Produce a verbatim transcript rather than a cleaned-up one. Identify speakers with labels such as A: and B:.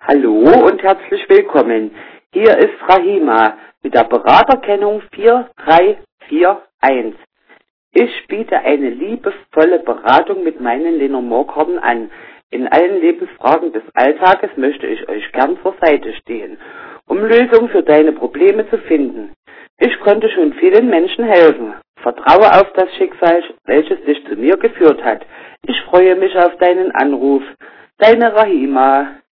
A: Hallo und herzlich willkommen. Hier ist Rahima mit der Beraterkennung vier drei vier eins. Ich biete eine liebevolle Beratung mit meinen Lenormand-Karten an. In allen Lebensfragen des Alltages möchte ich euch gern zur Seite stehen, um Lösungen für deine Probleme zu finden. Ich konnte schon vielen Menschen helfen. Vertraue auf das Schicksal, welches dich zu mir geführt hat. Ich freue mich auf deinen Anruf. Deine Rahima.